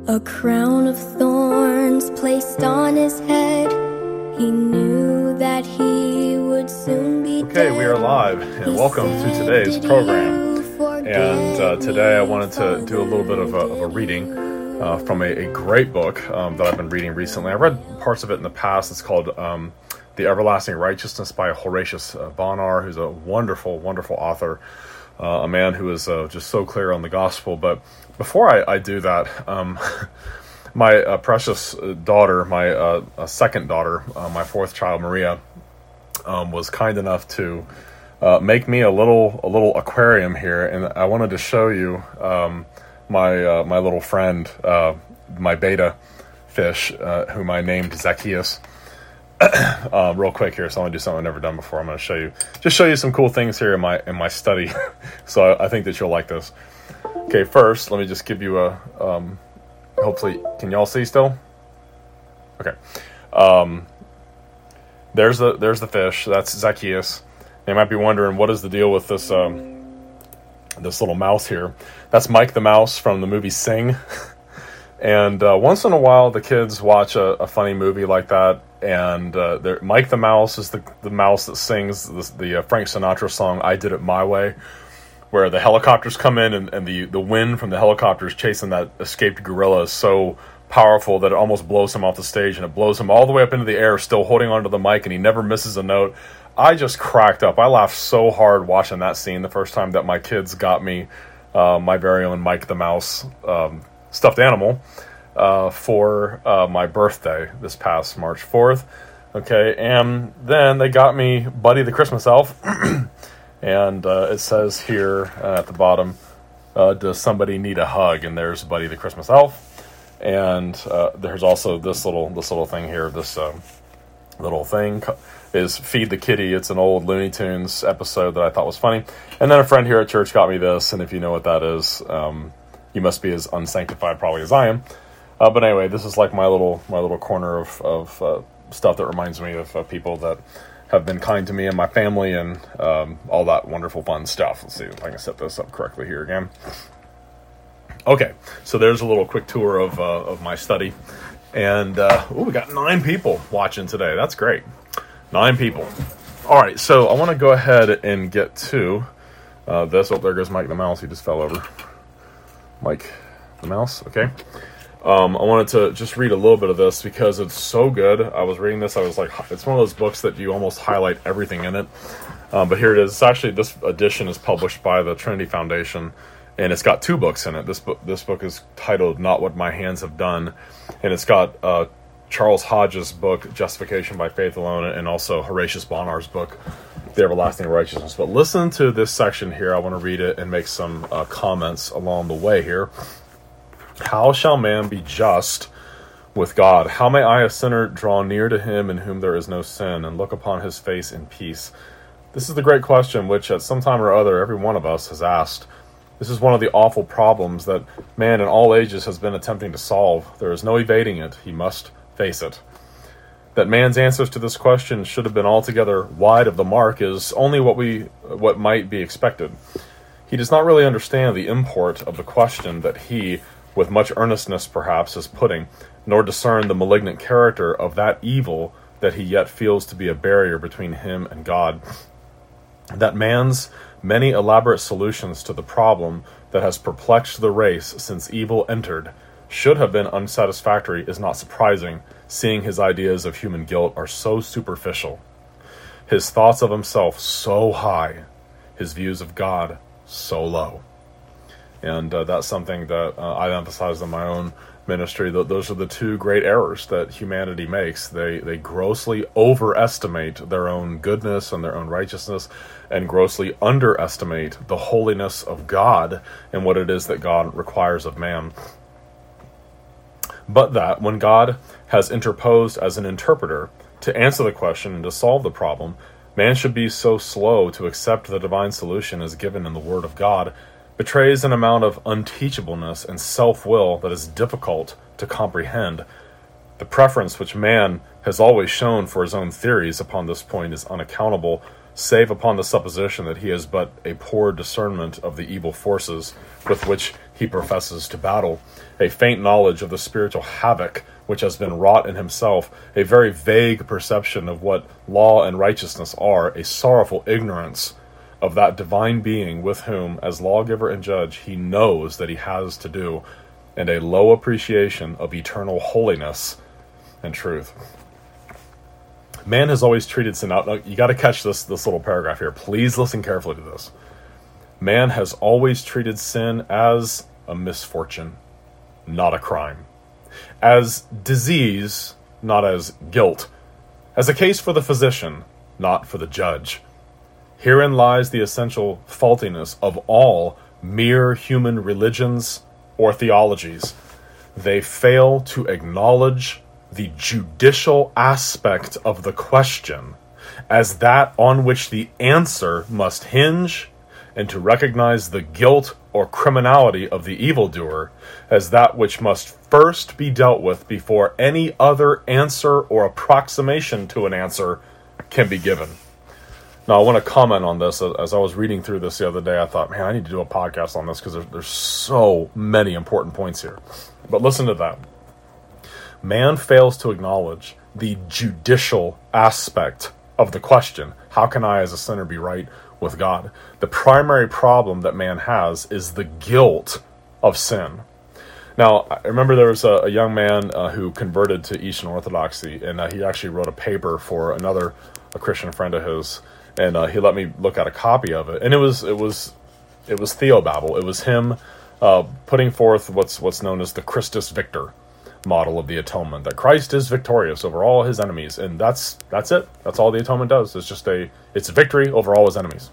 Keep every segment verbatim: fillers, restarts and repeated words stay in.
A crown of thorns placed on his head. He knew that he would soon be Okay, dead. we are live, and He welcome to said, today's "Did program. you forget And uh, today I wanted to me, do a little bit of a, of a reading uh, from a, a great book um, that I've been reading recently. I read parts of it in the past. It's called um, The Everlasting Righteousness by Horatius uh, Bonar, who's a wonderful, wonderful author, uh, a man who is uh, just so clear on the gospel. But before I, I do that, um, my uh, precious daughter, my uh, uh, second daughter, uh, my fourth child, Maria, um, was kind enough to uh, make me a little a little aquarium here, and I wanted to show you um, my uh, my little friend, uh, my betta fish, uh, whom I named Zacchaeus. uh, real quick here, so I'm gonna do something I've never done before. I'm gonna show you, just show you some cool things here in my in my study. So I, I think that you'll like this. Okay, first, let me just give you a. Um, hopefully, can y'all see still? Okay. Um, there's the there's the fish. That's Zacchaeus. You might be wondering, what is the deal with this um, this little mouse here? That's Mike the Mouse from the movie Sing. And uh, once in a while, the kids watch a, a funny movie like that, and uh, Mike the Mouse is the the mouse that sings the, the uh, Frank Sinatra song "I Did It My Way," where the helicopters come in, and, and the, the wind from the helicopters chasing that escaped gorilla is so powerful that it almost blows him off the stage, and it blows him all the way up into the air, still holding onto the mic, and he never misses a note. I just cracked up. I laughed so hard watching that scene the first time that my kids got me uh, my very own Mike the Mouse um, stuffed animal uh, for uh, my birthday this past March fourth. Okay, and then they got me Buddy the Christmas Elf. And uh, it says here uh, at the bottom, uh, does somebody need a hug? And there's Buddy the Christmas Elf. And uh, there's also this little this little thing here. This uh, little thing is Feed the Kitty. It's an old Looney Tunes episode that I thought was funny. And then a friend here at church got me this. And if you know what that is, um, you must be as unsanctified probably as I am. Uh, but anyway, this is like my little my little corner of, of uh, stuff that reminds me of uh, people that have been kind to me and my family, and um, all that wonderful fun stuff. Let's see if I can set this up correctly here again. Okay, so there's a little quick tour of uh, of my study, and uh, ooh, we got nine people watching today. That's great, nine people. All right, so I want to go ahead and get to uh, this. Oh, there goes Mike the Mouse. He just fell over. Mike the Mouse. Okay. Um, I wanted to just read a little bit of this because it's so good. I was reading this. I was like, it's one of those books that you almost highlight everything in it. Um, but here it is. It's actually, this edition is published by the Trinity Foundation, and it's got two books in it. This book, this book is titled "Not What My Hands Have Done," and it's got uh, Charles Hodge's book "Justification by Faith Alone," and also Horatius Bonar's book "The Everlasting Righteousness." But listen to this section here. I want to read it and make some uh, comments along the way here. How shall man be just with God? How may I, a sinner, draw near to him in whom there is no sin, and look upon his face in peace? This is the great question which at some time or other every one of us has asked. This is one of the awful problems that man in all ages has been attempting to solve. There is no evading it. He must face it. That man's answers to this question should have been altogether wide of the mark is only what we what might be expected. He does not really understand the import of the question that he, with much earnestness perhaps, is putting, nor discern the malignant character of that evil that he yet feels to be a barrier between him and God. That man's many elaborate solutions to the problem that has perplexed the race since evil entered should have been unsatisfactory is not surprising, seeing his ideas of human guilt are so superficial, his thoughts of himself so high, his views of God so low. And uh, that's something that uh, I emphasize in my own ministry. That those are the two great errors that humanity makes. They they grossly overestimate their own goodness and their own righteousness, and grossly underestimate the holiness of God and what it is that God requires of man. But that when God has interposed as an interpreter to answer the question and to solve the problem, man should be so slow to accept the divine solution as given in the Word of God betrays an amount of unteachableness and self-will that is difficult to comprehend. The preference which man has always shown for his own theories upon this point is unaccountable, save upon the supposition that he has but a poor discernment of the evil forces with which he professes to battle, a faint knowledge of the spiritual havoc which has been wrought in himself, a very vague perception of what law and righteousness are, a sorrowful ignorance of that divine being with whom, as lawgiver and judge, he knows that he has to do, and a low appreciation of eternal holiness and truth. Man has always treated sin out. Now, you got to catch this, this little paragraph here. Please listen carefully to this. Man has always treated sin as a misfortune, not a crime. As disease, not as guilt. As a case for the physician, not for the judge. Herein lies the essential faultiness of all mere human religions or theologies. They fail to acknowledge the judicial aspect of the question as that on which the answer must hinge, and to recognize the guilt or criminality of the evildoer as that which must first be dealt with before any other answer or approximation to an answer can be given. Now, I want to comment on this. As I was reading through this the other day, I thought, man, I need to do a podcast on this because there's, there's so many important points here. But listen to that. Man fails to acknowledge the judicial aspect of the question. How can I as a sinner be right with God? The primary problem that man has is the guilt of sin. Now, I remember there was a, a young man uh, who converted to Eastern Orthodoxy, and uh, he actually wrote a paper for another a Christian friend of his, and uh, he let me look at a copy of it. And it was it was it was theobabble. It was him uh, putting forth what's what's known as the Christus Victor model of the atonement, that Christ is victorious over all his enemies, and that's that's it. That's all the atonement does. It's just a it's a victory over all his enemies.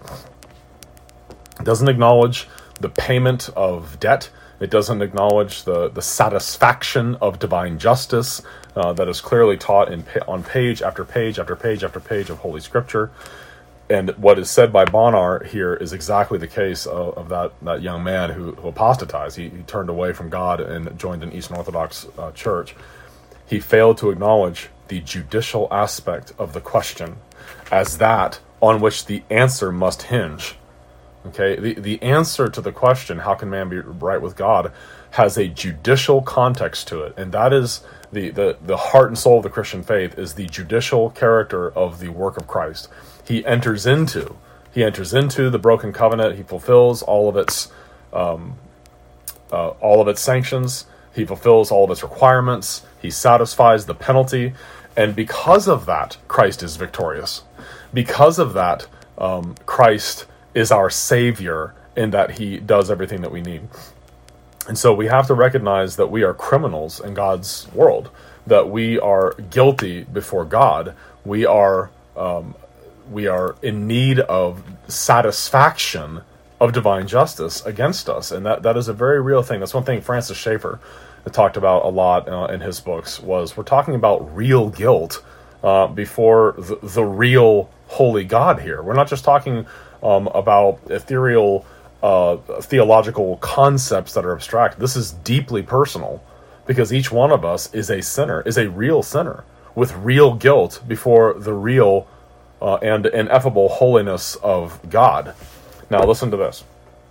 It doesn't acknowledge the payment of debt. It doesn't acknowledge the the satisfaction of divine justice uh, that is clearly taught in on page after page after page after page of Holy Scripture. And what is said by Bonar here is exactly the case of, of that, that young man who, who apostatized. He, he turned away from God and joined an Eastern Orthodox uh, church. He failed to acknowledge the judicial aspect of the question as that on which the answer must hinge. Okay, the, the answer to the question, how can man be right with God, has a judicial context to it. And that is the, the, the heart and soul of the Christian faith, is the judicial character of the work of Christ. He enters into, he enters into the broken covenant. He fulfills all of its, um, uh, all of its sanctions. He fulfills all of its requirements. He satisfies the penalty, and because of that, Christ is victorious. Because of that, um, Christ is our Savior in that he does everything that we need. And so we have to recognize that we are criminals in God's world, that we are guilty before God. We are um, we are in need of satisfaction of divine justice against us, and that, that is a very real thing. That's one thing Francis Schaeffer talked about a lot uh, in his books, was we're talking about real guilt uh, before the, the real holy God here. We're not just talking um, about ethereal uh, theological concepts that are abstract. This is deeply personal, because each one of us is a sinner, is a real sinner, with real guilt before the real uh, and ineffable holiness of God. Now listen to this.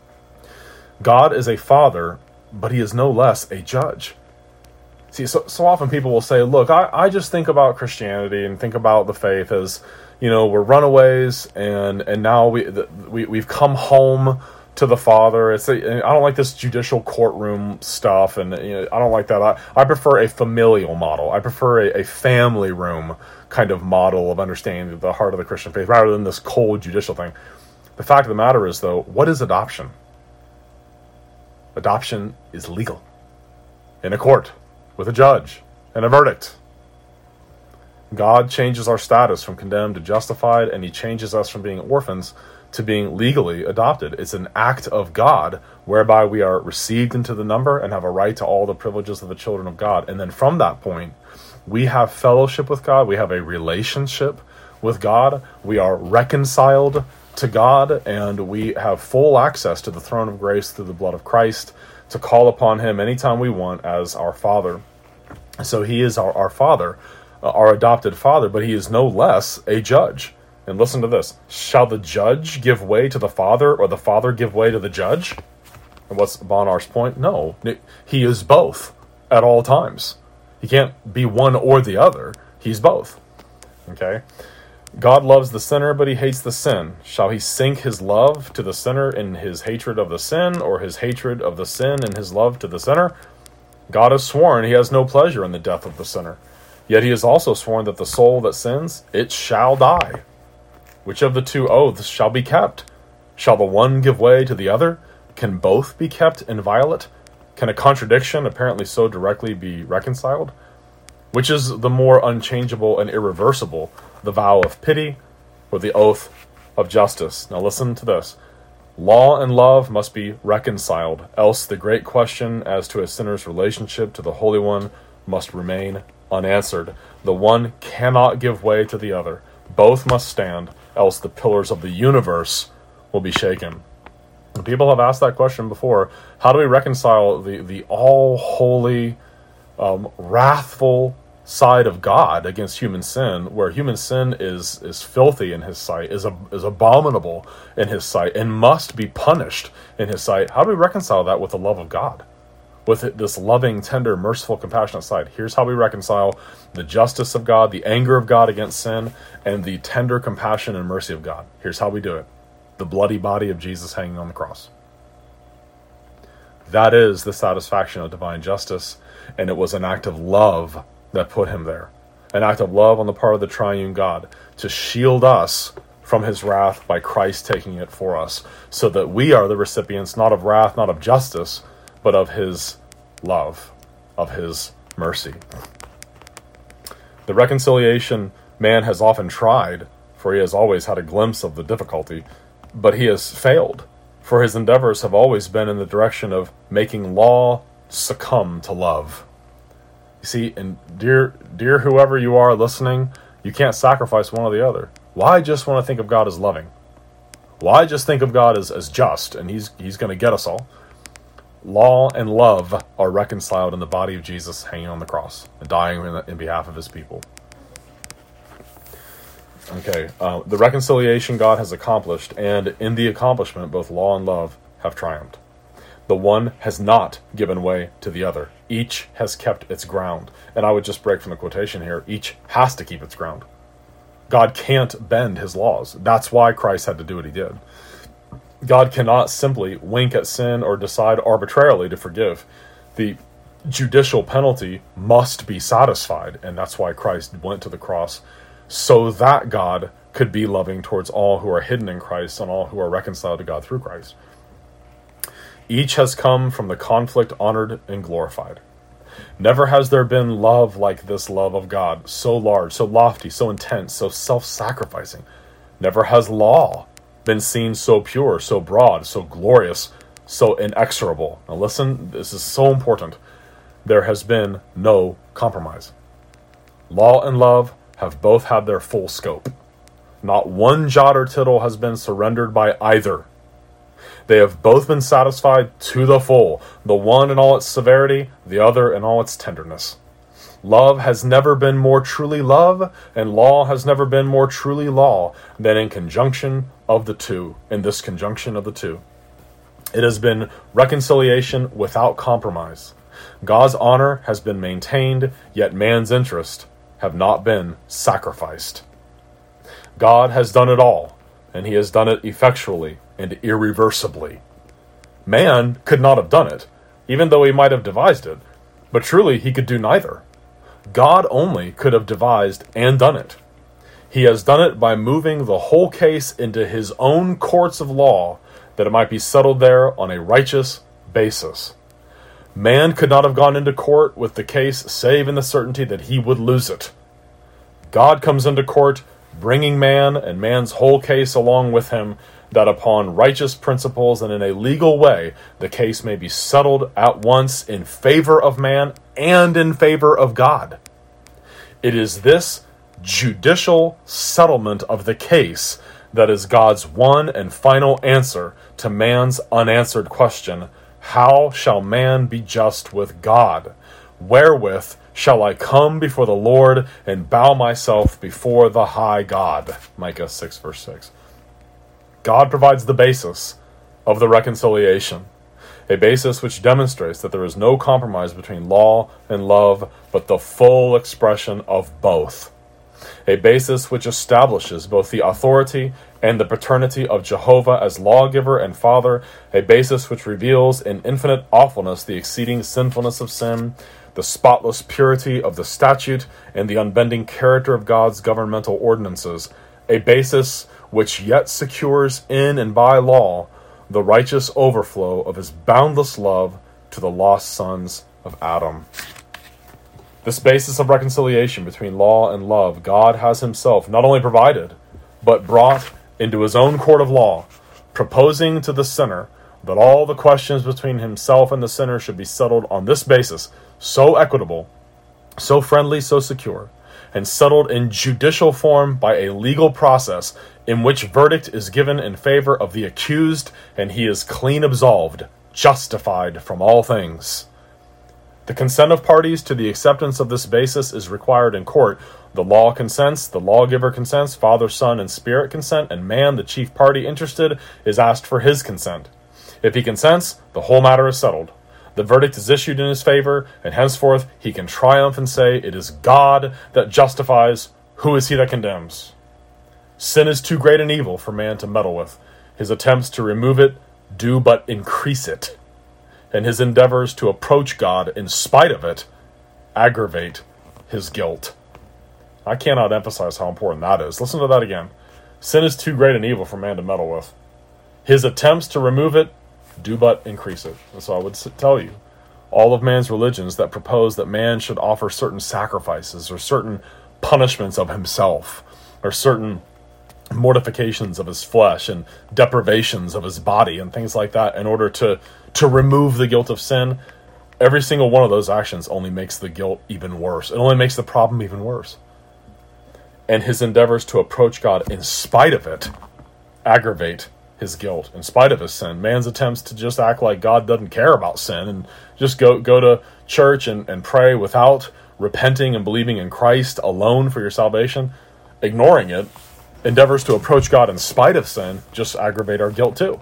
God is a father, but he is no less a judge. See, so, so often people will say, look, I, I just think about Christianity and think about the faith as, you know, we're runaways, and, and now we, the, we, we've come home to the Father. It's a, I don't like this judicial courtroom stuff, and you know, I don't like that. I, I prefer a familial model. I prefer a, a family room kind of model of understanding the heart of the Christian faith, rather than this cold judicial thing. The fact of the matter is, though, what is adoption? Adoption is legal. In a court, with a judge, and a verdict. God changes our status from condemned to justified, and he changes us from being orphans to being legally adopted. It's an act of God whereby we are received into the number and have a right to all the privileges of the children of God. And then from that point, we have fellowship with God. We have a relationship with God. We are reconciled to God, and we have full access to the throne of grace through the blood of Christ to call upon him anytime we want as our Father. So he is our, our Father, uh, our adopted Father, but he is no less a judge. And listen to this. Shall the judge give way to the father, or the father give way to the judge? And what's Bonar's point? No, he is both at all times. He can't be one or the other. He's both. Okay? God loves the sinner, but he hates the sin. Shall he sink his love to the sinner in his hatred of the sin, or his hatred of the sin in his love to the sinner? God has sworn he has no pleasure in the death of the sinner. Yet he has also sworn that the soul that sins, it shall die. Which of the two oaths shall be kept? Shall the one give way to the other? Can both be kept inviolate? Can a contradiction apparently so directly be reconciled? Which is the more unchangeable and irreversible, the vow of pity or the oath of justice? Now listen to this. Law and love must be reconciled, else the great question as to a sinner's relationship to the Holy One must remain unanswered. The one cannot give way to the other. Both must stand, else the pillars of the universe will be shaken. And people have asked that question before. How do we reconcile the, the all-holy, um, wrathful side of God against human sin, where human sin is is filthy in his sight, is a, is abominable in his sight, and must be punished in his sight? How do we reconcile that with the love of God? With this loving, tender, merciful, compassionate side? Here's how we reconcile the justice of God, the anger of God against sin, and the tender compassion and mercy of God. Here's how we do it. The bloody body of Jesus hanging on the cross. That is the satisfaction of divine justice, and it was an act of love that put him there. An act of love on the part of the triune God to shield us from his wrath by Christ taking it for us, so that we are the recipients not of wrath, not of justice, but of his love, of his mercy. The reconciliation man has often tried, for he has always had a glimpse of the difficulty, but he has failed, for his endeavors have always been in the direction of making law succumb to love. You see, and dear, dear whoever you are listening, you can't sacrifice one or the other. Why just want to think of God as loving? Why just think of God as, as just, and he's he's going to get us all? Law and love are reconciled in the body of Jesus hanging on the cross, dying in, in behalf of his people. Okay, uh, the reconciliation God has accomplished, and in the accomplishment, both law and love have triumphed. The one has not given way to the other. Each has kept its ground. And I would just break from the quotation here. Each has to keep its ground. God can't bend his laws. That's why Christ had to do what he did. God cannot simply wink at sin or decide arbitrarily to forgive. The judicial penalty must be satisfied, and that's why Christ went to the cross, so that God could be loving towards all who are hidden in Christ and all who are reconciled to God through Christ. Each has come from the conflict honored and glorified. Never has there been love like this love of God, so large, so lofty, so intense, so self-sacrificing. Never has law been seen so pure, so broad, so glorious, so inexorable. Now listen, this is so important. There has been no compromise. Law and love have both had their full scope. Not one jot or tittle has been surrendered by either. They have both been satisfied to the full, the one in all its severity, the other in all its tenderness. Love has never been more truly love, and law has never been more truly law than in conjunction of the two, in this conjunction of the two. It has been reconciliation without compromise. God's honor has been maintained, yet man's interest have not been sacrificed. God has done it all, and he has done it effectually and irreversibly. Man could not have done it, even though he might have devised it, but truly he could do neither. God only could have devised and done it. He has done it by moving the whole case into his own courts of law, that it might be settled there on a righteous basis. Man could not have gone into court with the case save in the certainty that he would lose it. God comes into court, bringing man and man's whole case along with him, that upon righteous principles and in a legal way, the case may be settled at once in favor of man and in favor of God. It is this judicial settlement of the case that is God's one and final answer to man's unanswered question, how shall man be just with God? Wherewith shall I come before the Lord and bow myself before the high God. Micah six, verse six. God provides the basis of the reconciliation, a basis which demonstrates that there is no compromise between law and love, but the full expression of both. A basis which establishes both the authority and the paternity of Jehovah as lawgiver and father, a basis which reveals in infinite awfulness the exceeding sinfulness of sin, the spotless purity of the statute, and the unbending character of God's governmental ordinances, a basis which yet secures in and by law the righteous overflow of his boundless love to the lost sons of Adam. This basis of reconciliation between law and love, God has himself not only provided, but brought into his own court of law, proposing to the sinner that all the questions between himself and the sinner should be settled on this basis, so equitable, so friendly, so secure, and settled in judicial form by a legal process in which verdict is given in favor of the accused, and he is clean absolved, justified from all things. The consent of parties to the acceptance of this basis is required in court. The law consents, the lawgiver consents, Father, Son, and Spirit consent, and man, the chief party interested, is asked for his consent. If he consents, the whole matter is settled. The verdict is issued in his favor, and henceforth he can triumph and say, "It is God that justifies. Who is he that condemns?" Sin is too great an evil for man to meddle with. His attempts to remove it do but increase it, and his endeavors to approach God in spite of it aggravate his guilt. I cannot emphasize how important that is. Listen to that again. Sin is too great an evil for man to meddle with. His attempts to remove it do but increase it. And so I would tell you, all of man's religions that propose that man should offer certain sacrifices or certain punishments of himself or certain mortifications of his flesh and deprivations of his body and things like that in order to, to remove the guilt of sin, every single one of those actions only makes the guilt even worse. It only makes the problem even worse. And his endeavors to approach God in spite of it aggravate his guilt, in spite of his sin. Man's attempts to just act like God doesn't care about sin and just go, go to church and, and pray without repenting and believing in Christ alone for your salvation, ignoring it, endeavors to approach God in spite of sin, just aggravate our guilt too.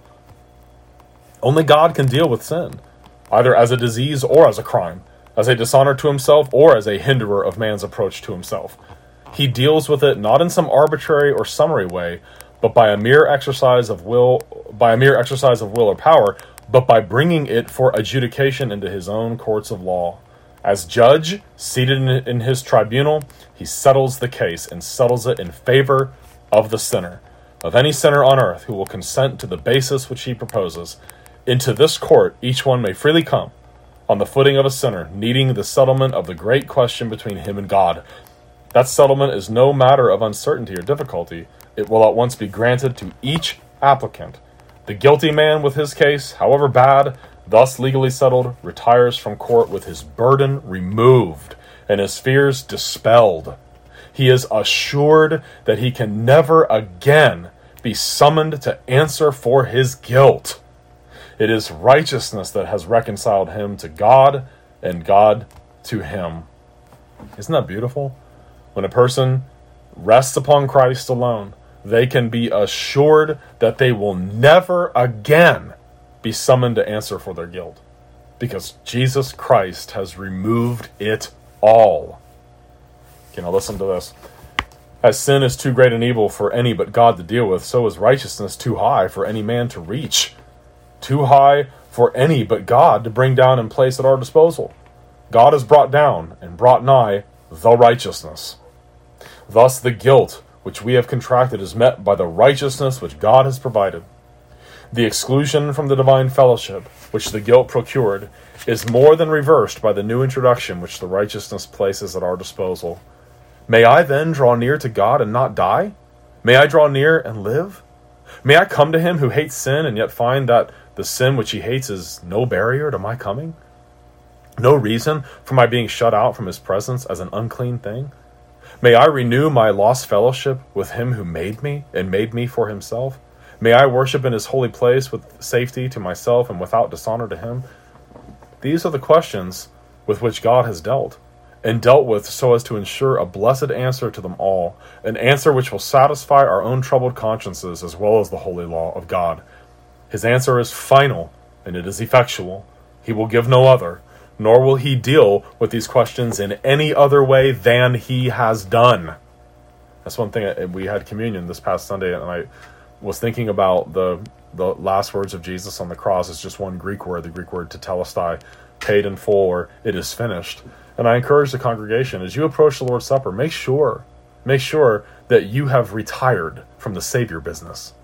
Only God can deal with sin, either as a disease or as a crime, as a dishonor to himself or as a hinderer of man's approach to himself. He deals with it not in some arbitrary or summary way, but by a mere exercise of will, by a mere exercise of will or power, but by bringing it for adjudication into his own courts of law. As judge, seated in, in his tribunal, he settles the case and settles it in favor of the sinner, of any sinner on earth who will consent to the basis which he proposes. Into this court each one may freely come, on the footing of a sinner, needing the settlement of the great question between him and God. That settlement is no matter of uncertainty or difficulty. It will at once be granted to each applicant. The guilty man with his case, however bad, thus legally settled, retires from court with his burden removed and his fears dispelled. He is assured that he can never again be summoned to answer for his guilt. It is righteousness that has reconciled him to God and God to him. Isn't that beautiful? When a person rests upon Christ alone, they can be assured that they will never again be summoned to answer for their guilt, because Jesus Christ has removed it all. Okay, now listen to this. As sin is too great an evil for any but God to deal with, so is righteousness too high for any man to reach. Too high for any but God to bring down and place at our disposal. God has brought down and brought nigh the righteousness. Thus the guilt which we have contracted is met by the righteousness which God has provided. The exclusion from the divine fellowship which the guilt procured is more than reversed by the new introduction which the righteousness places at our disposal. May I then draw near to God and not die? May I draw near and live? May I come to him who hates sin and yet find that the sin which he hates is no barrier to my coming? No reason for my being shut out from his presence as an unclean thing? May I renew my lost fellowship with him who made me and made me for himself? May I worship in his holy place with safety to myself and without dishonor to him? These are the questions with which God has dealt, and dealt with so as to ensure a blessed answer to them all, an answer which will satisfy our own troubled consciences as well as the holy law of God. His answer is final, and it is effectual. He will give no other, nor will he deal with these questions in any other way than he has done. That's one thing. We had communion this past Sunday, and I was thinking about the the last words of Jesus on the cross. It's just one Greek word, the Greek word tetelestai, paid in full, or it is finished. And I encourage the congregation, as you approach the Lord's Supper, make sure, make sure that you have retired from the Savior business.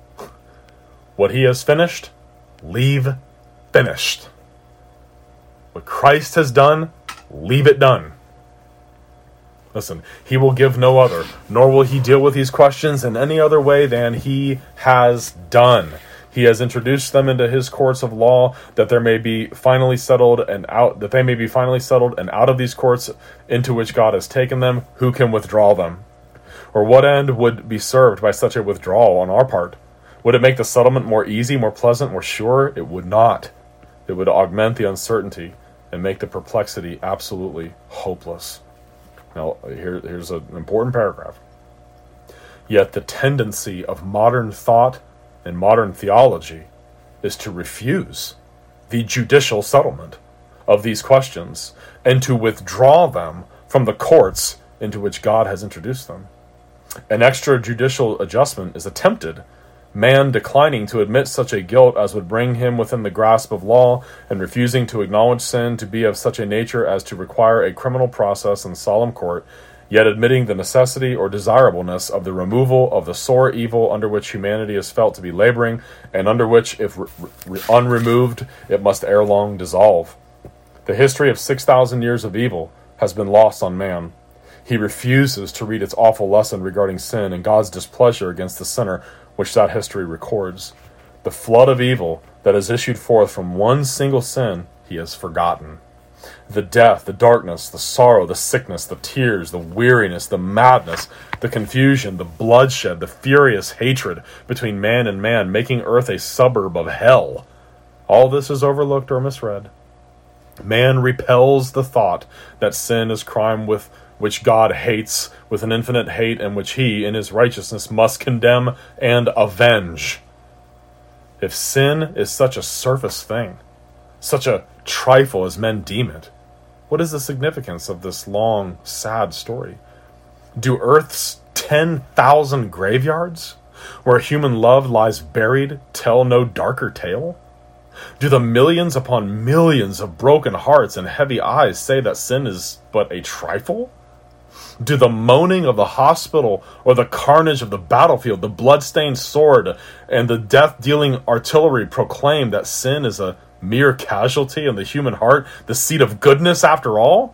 What he has finished, leave finished. What Christ has done, leave it done. Listen, he will give no other, nor will he deal with these questions in any other way than he has done. He has introduced them into his courts of law, that there may be finally settled and out, that they may be finally settled, and out of these courts into which God has taken them, who can withdraw them? Or what end would be served by such a withdrawal on our part? Would it make the settlement more easy, more pleasant, more sure? It would not. It would augment the uncertainty and make the perplexity absolutely hopeless. Now, here, here's an important paragraph. Yet the tendency of modern thought and modern theology is to refuse the judicial settlement of these questions and to withdraw them from the courts into which God has introduced them. An extrajudicial adjustment is attempted, man declining to admit such a guilt as would bring him within the grasp of law, and refusing to acknowledge sin to be of such a nature as to require a criminal process in solemn court, yet admitting the necessity or desirableness of the removal of the sore evil under which humanity is felt to be laboring, and under which, if re- re- unremoved, it must ere long dissolve. The history of six thousand years of evil has been lost on man. He refuses to read its awful lesson regarding sin and God's displeasure against the sinner, which that history records. The flood of evil that has issued forth from one single sin, he has forgotten. The death, the darkness, the sorrow, the sickness, the tears, the weariness, the madness, the confusion, the bloodshed, the furious hatred between man and man, making earth a suburb of hell. All this is overlooked or misread. Man repels the thought that sin is crime with which God hates with an infinite hate, and which he, in his righteousness, must condemn and avenge. If sin is such a surface thing, such a trifle as men deem it, what is the significance of this long, sad story? Do Earth's ten thousand graveyards, where human love lies buried, tell no darker tale? Do the millions upon millions of broken hearts and heavy eyes say that sin is but a trifle? Do the moaning of the hospital or the carnage of the battlefield, the blood-stained sword, and the death-dealing artillery proclaim that sin is a mere casualty in the human heart, the seat of goodness after all?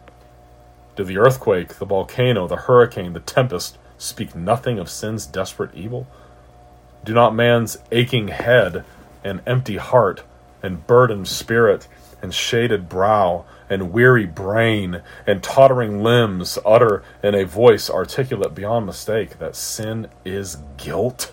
Do the earthquake, the volcano, the hurricane, the tempest speak nothing of sin's desperate evil? Do not man's aching head and empty heart and burdened spirit and shaded brow and weary brain and tottering limbs utter in a voice articulate beyond mistake that sin is guilt?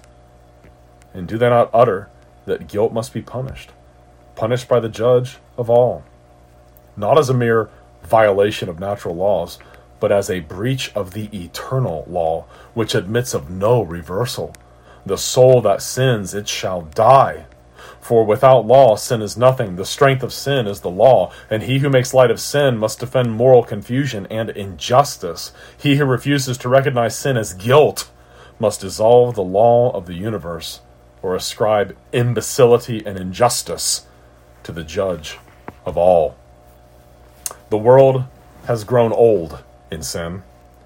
And do they not utter that guilt must be punished, punished by the judge of all, not as a mere violation of natural laws, but as a breach of the eternal law, which admits of no reversal? The soul that sins, it shall die. For without law, sin is nothing. The strength of sin is the law, and he who makes light of sin must defend moral confusion and injustice. He who refuses to recognize sin as guilt must dissolve the law of the universe, or ascribe imbecility and injustice to the judge of all. The world has grown old in sin.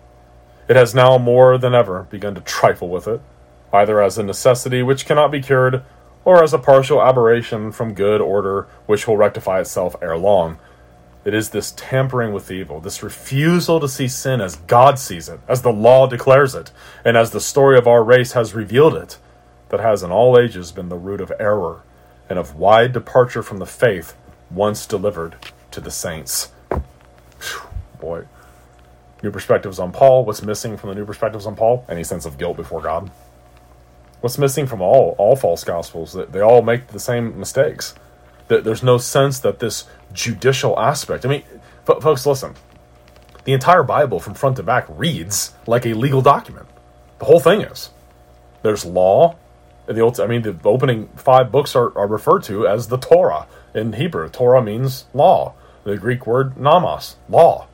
It has now more than ever begun to trifle with it, either as a necessity which cannot be cured, or as a partial aberration from good order which will rectify itself ere long. It is this tampering with evil, this refusal to see sin as God sees it, as the law declares it, and as the story of our race has revealed it, that has in all ages been the root of error and of wide departure from the faith once delivered to the saints. Whew, boy. New perspectives on Paul. What's missing from the new perspectives on Paul? Any sense of guilt before God. What's missing from all all false gospels? That they all make the same mistakes. That there's no sense that this judicial aspect. I mean, f- folks, listen. the entire Bible from front to back reads like a legal document. The whole thing is. There's law. The old, I mean, the opening five books are, are referred to as the Torah in Hebrew. Torah means law. The Greek word nomos, law.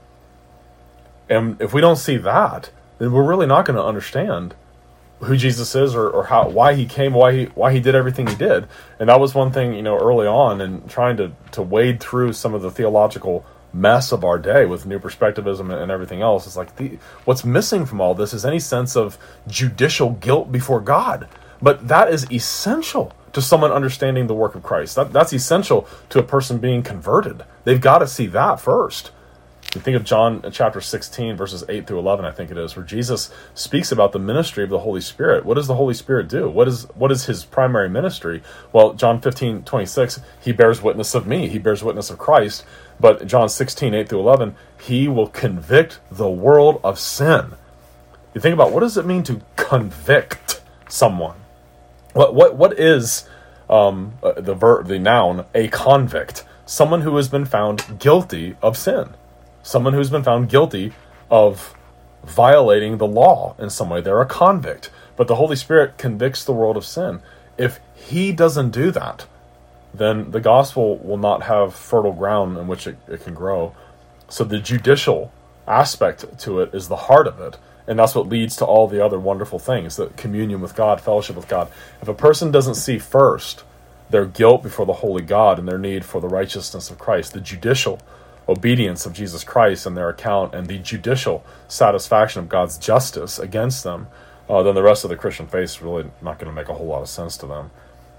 And if we don't see that, then we're really not going to understand who Jesus is, or, or how, why he came, why he, why he did everything he did. And that was one thing, you know, early on, and trying to, to wade through some of the theological mess of our day with new perspectivism and everything else. It's like, the, what's missing from all this is any sense of judicial guilt before God. But that is essential to someone understanding the work of Christ. That, that's essential to a person being converted. They've got to see that first. You think of John chapter sixteen, verses eight through eleven, I think it is, where Jesus speaks about the ministry of the Holy Spirit. What does the Holy Spirit do? What is what is his primary ministry? Well, John fifteen, twenty-six, he bears witness of me. He bears witness of Christ. But John sixteen, eight through eleven, he will convict the world of sin. You think about, what does it mean to convict someone? What what what is um, the verb, the noun, a convict? Someone who has been found guilty of sin. Someone who's been found guilty of violating the law in some way. They're a convict. But the Holy Spirit convicts the world of sin. If he doesn't do that, then the gospel will not have fertile ground in which it, it can grow. So the judicial aspect to it is the heart of it. And that's what leads to all the other wonderful things, the communion with God, fellowship with God. If a person doesn't see first their guilt before the holy God and their need for the righteousness of Christ, the judicial obedience of Jesus Christ in their account, and the judicial satisfaction of God's justice against them, uh, then the rest of the Christian faith is really not going to make a whole lot of sense to them.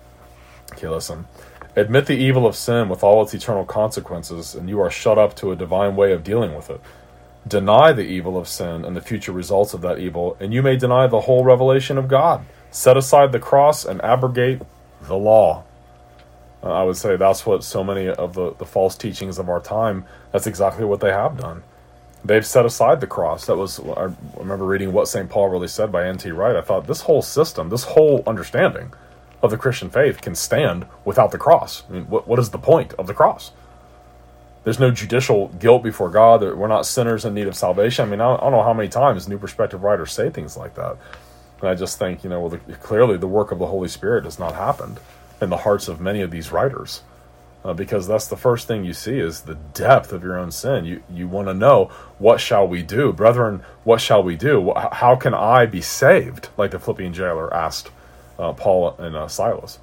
Okay, listen. Admit the evil of sin with all its eternal consequences, and you are shut up to a divine way of dealing with it. Deny the evil of sin and the future results of that evil, and you may deny the whole revelation of God. Set aside the cross and abrogate the law. Uh, I would say that's what so many of the, the false teachings of our time, that's exactly what they have done. They've set aside the cross. That was, I remember reading What Saint Paul Really Said by N T Wright. I thought this whole system, this whole understanding of the Christian faith can stand without the cross. I mean, what what is the point of the cross? There's no judicial guilt before God. We're not sinners in need of salvation. I mean, I don't know how many times New Perspective writers say things like that. And I just think, you know, well, the, clearly the work of the Holy Spirit has not happened in the hearts of many of these writers. Uh, because that's the first thing you see is the depth of your own sin. You you want to know, what shall we do? Brethren, what shall we do? How can I be saved? Like the Philippian jailer asked uh, Paul and uh, Silas.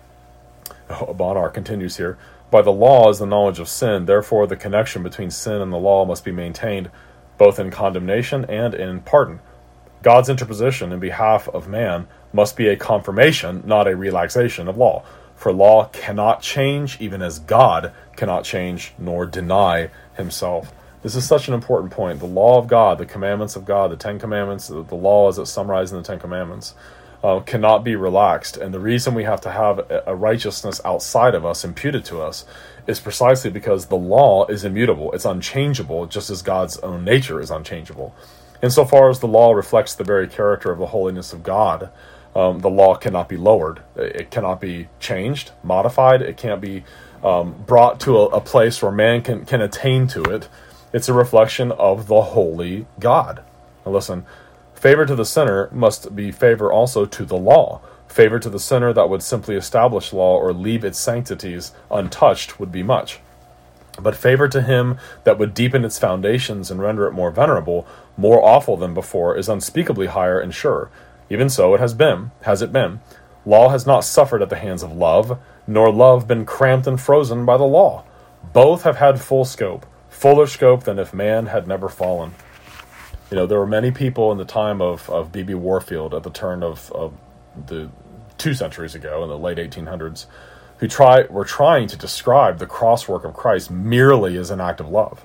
Bonar continues here. By the law is the knowledge of sin. Therefore, the connection between sin and the law must be maintained, both in condemnation and in pardon. God's interposition in behalf of man must be a confirmation, not a relaxation of law. For law cannot change, even as God cannot change nor deny himself. This is such an important point. The law of God, the commandments of God, the Ten Commandments, the law as it's summarized in the Ten Commandments, uh, cannot be relaxed. And the reason we have to have a righteousness outside of us imputed to us is precisely because the law is immutable. It's unchangeable, just as God's own nature is unchangeable. Insofar as the law reflects the very character of the holiness of God, um, the law cannot be lowered. It cannot be changed, modified. It can't be um, brought to a, a place where man can, can attain to it. It's a reflection of the holy God. Now listen, favor to the sinner must be favor also to the law. Favor to the sinner that would simply establish law or leave its sanctities untouched would be much. But favor to him that would deepen its foundations and render it more venerable, more awful than before, is unspeakably higher and surer. Even so it has been, has it been. Law has not suffered at the hands of love, nor love been cramped and frozen by the law. Both have had full scope, fuller scope than if man had never fallen. You know, there were many people in the time of, of B B Warfield at the turn of, of the two centuries ago, in the late eighteen hundreds, who try were trying to describe the cross work of Christ merely as an act of love.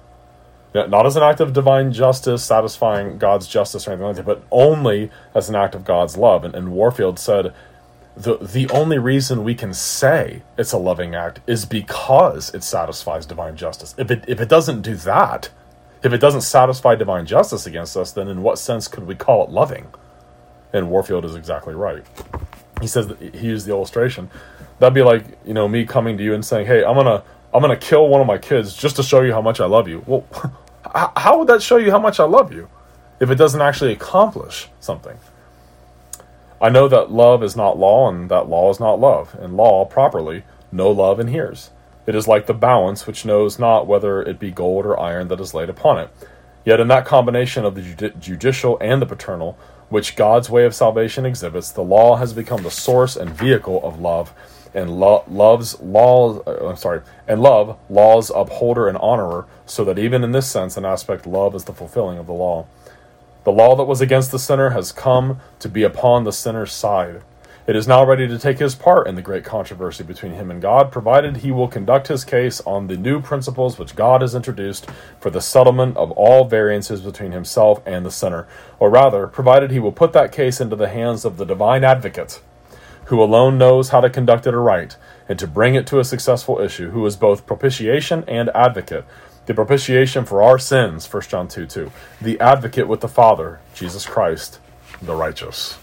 Not as an act of divine justice, satisfying God's justice or anything like that, but only as an act of God's love. And, and Warfield said, the the only reason we can say it's a loving act is because it satisfies divine justice. If it if it doesn't do that, if it doesn't satisfy divine justice against us, then in what sense could we call it loving? And Warfield is exactly right. He says that he used the illustration. That'd be like, you know, me coming to you and saying, "Hey, I'm gonna I'm gonna kill one of my kids just to show you how much I love you." Well, H- how would that show you how much I love you if it doesn't actually accomplish something? I know that love is not law, and that law is not love. And law, properly, no love inheres. It is like the balance which knows not whether it be gold or iron that is laid upon it. Yet in that combination of the judi- judicial and the paternal, which God's way of salvation exhibits, the law has become the source and vehicle of love, and lo- love's laws. Uh, I'm sorry, and love, law's upholder and honorer, so that even in this sense and aspect, love is the fulfilling of the law. The law that was against the sinner has come to be upon the sinner's side. It is now ready to take his part in the great controversy between him and God, provided he will conduct his case on the new principles which God has introduced for the settlement of all variances between himself and the sinner, or rather, provided he will put that case into the hands of the divine advocate, who alone knows how to conduct it aright, and to bring it to a successful issue, who is both propitiation and advocate. The propitiation for our sins, First John two two. The advocate with the Father, Jesus Christ, the righteous.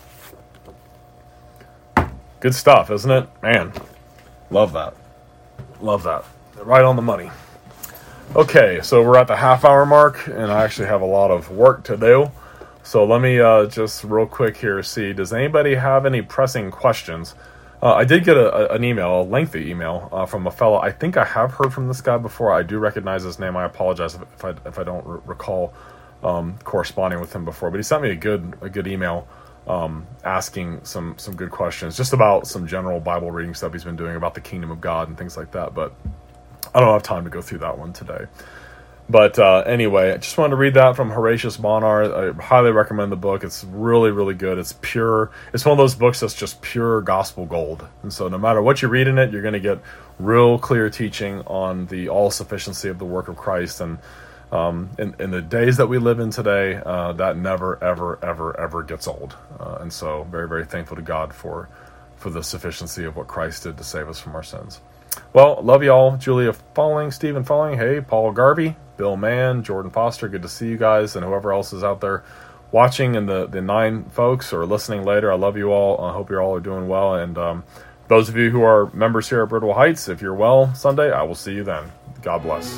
Good stuff, isn't it? Man, love that. Love that. Right on the money. Okay, so we're at the half hour mark, and I actually have a lot of work to do. So let me uh, just real quick here see, does anybody have any pressing questions? Uh, I did get a, a, an email, a lengthy email, uh, from a fellow. I think I have heard from this guy before. I do recognize his name. I apologize if, if I if I don't r- recall um, corresponding with him before. But he sent me a good a good email um, asking some some good questions, just about some general Bible reading stuff he's been doing about the kingdom of God and things like that. But I don't have time to go through that one today. But uh, anyway, I just wanted to read that from Horatius Bonar. I highly recommend the book. It's really, really good. It's pure. It's one of those books that's just pure gospel gold. And so no matter what you read in it, you're going to get real clear teaching on the all-sufficiency of the work of Christ. And um, in, in the days that we live in today, uh, that never, ever, ever, ever gets old. Uh, and so very, very thankful to God for, for the sufficiency of what Christ did to save us from our sins. Well, love you all. Julia Falling, Stephen Falling, hey, Paul Garvey, Bill Mann, Jordan Foster, good to see you guys, and whoever else is out there watching, and the, the nine folks or listening later. I love you all. I hope you all are doing well. And um, those of you who are members here at Bridwell Heights, if you're well Sunday, I will see you then. God bless.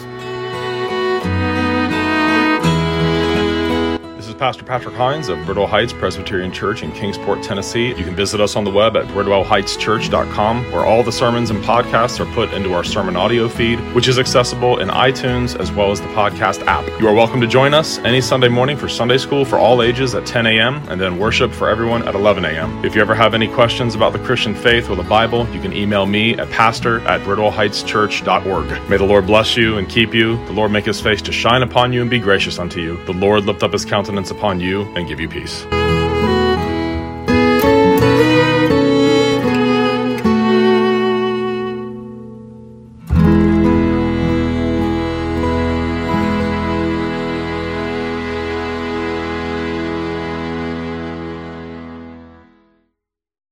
This is Pastor Patrick Hines of Bridwell Heights Presbyterian Church in Kingsport, Tennessee. You can visit us on the web at bridwell heights church dot com, where all the sermons and podcasts are put into our sermon audio feed, which is accessible in iTunes as well as the podcast app. You are welcome to join us any Sunday morning for Sunday school for all ages at ten a.m. and then worship for everyone at eleven a.m. If you ever have any questions about the Christian faith or the Bible, you can email me at pastor at bridwell heights church dot org. May the Lord bless you and keep you. The Lord make his face to shine upon you and be gracious unto you. The Lord lift up his countenance upon you and give you peace.